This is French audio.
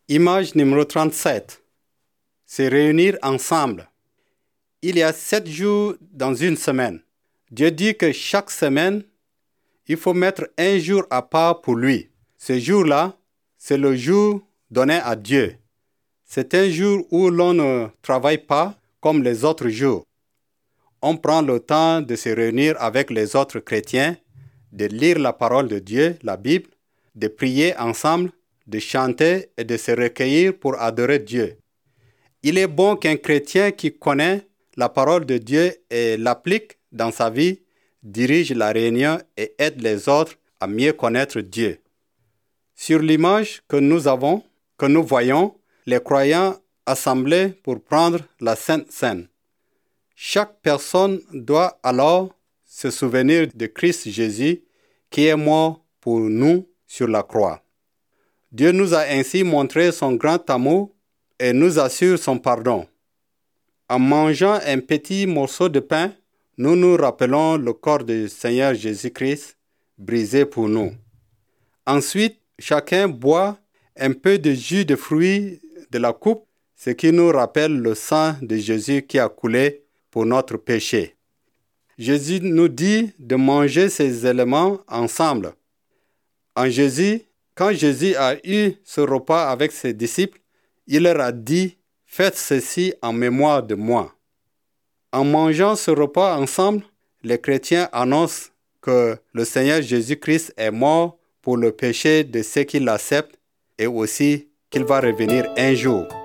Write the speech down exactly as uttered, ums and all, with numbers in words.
Image numéro trente-sept. Se réunir ensemble. Il y a sept jours dans une semaine. Dieu dit que chaque semaine, il faut mettre un jour à part pour lui. Ce jour-là, c'est le jour donné à Dieu. C'est un jour où l'on ne travaille pas comme les autres jours. On prend le temps de se réunir avec les autres chrétiens, de lire la parole de Dieu, la Bible, de prier ensemble, de chanter et de se recueillir pour adorer Dieu. Il est bon qu'un chrétien qui connaît la parole de Dieu et l'applique dans sa vie, dirige la réunion et aide les autres à mieux connaître Dieu. Sur l'image que nous avons, que nous voyons, les croyants assemblés pour prendre la Sainte Seine. Chaque personne doit alors se souvenir de Christ Jésus qui est mort pour nous sur la croix. Dieu nous a ainsi montré son grand amour et nous assure son pardon. En mangeant un petit morceau de pain, nous nous rappelons le corps du Seigneur Jésus-Christ brisé pour nous. Ensuite, chacun boit un peu de jus de fruits de la coupe, ce qui nous rappelle le sang de Jésus qui a coulé pour notre péché. Jésus nous dit de manger ces éléments ensemble. En Jésus, quand Jésus a eu ce repas avec ses disciples, il leur a dit « Faites ceci en mémoire de moi ». En mangeant ce repas ensemble, les chrétiens annoncent que le Seigneur Jésus-Christ est mort pour le péché de ceux qui l'acceptent et aussi qu'il va revenir un jour.